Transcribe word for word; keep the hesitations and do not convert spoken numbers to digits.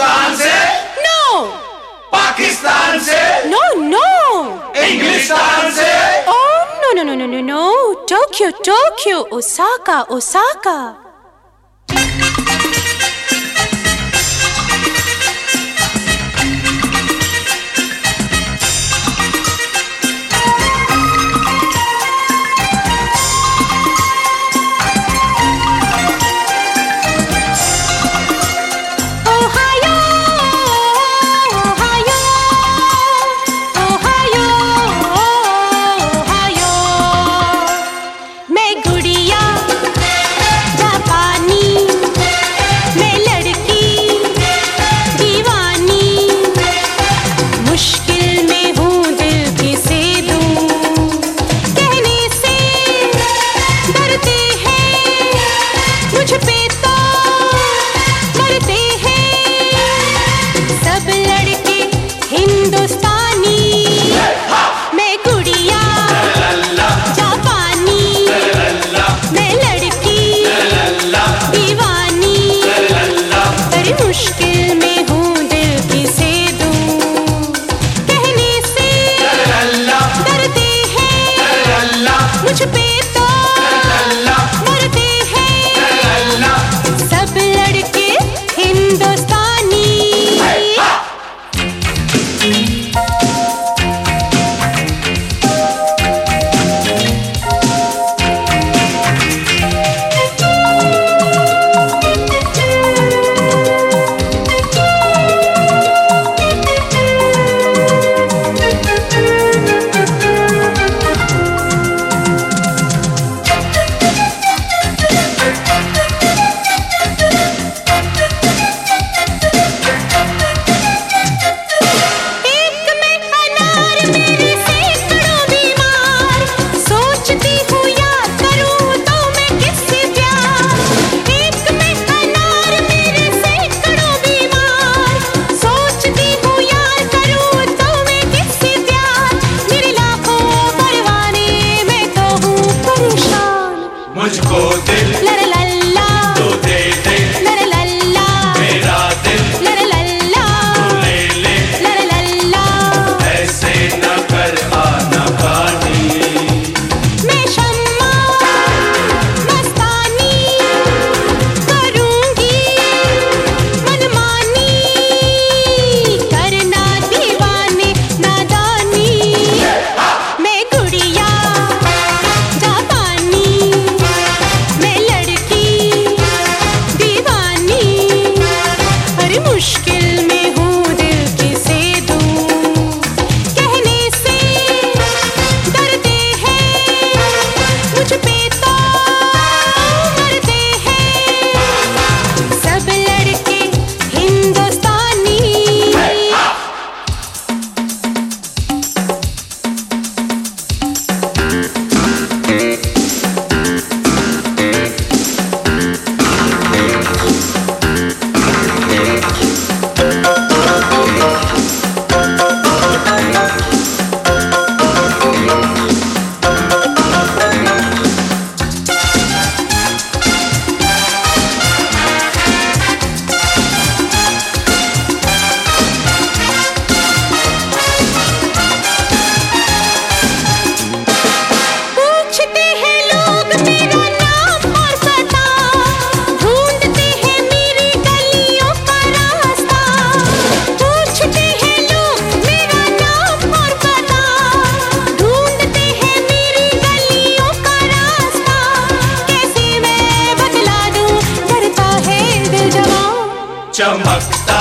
हिंदुस्तान से? नो। पाकिस्तान से? No no. इंग्लिस्तान से? Oh no no no no no no. Tokyo Tokyo, Osaka Osaka. मुझको दिल लल्ला तो दे दे, लल्ला मेरा दिल लल्ला तू ले ले, लल्ला ऐसे न कर आना कानी। मैं शम्मा मस्तानी करूंगी मनमानी, करना दीवाने नादानी। मैं गुड़िया जापानी, मुश्किल में हूँ दिल किसे दूँ, कहने से डरते हैं, मुझ पे तो मरते हैं सब लड़के हिंदुस्तानी। चमकता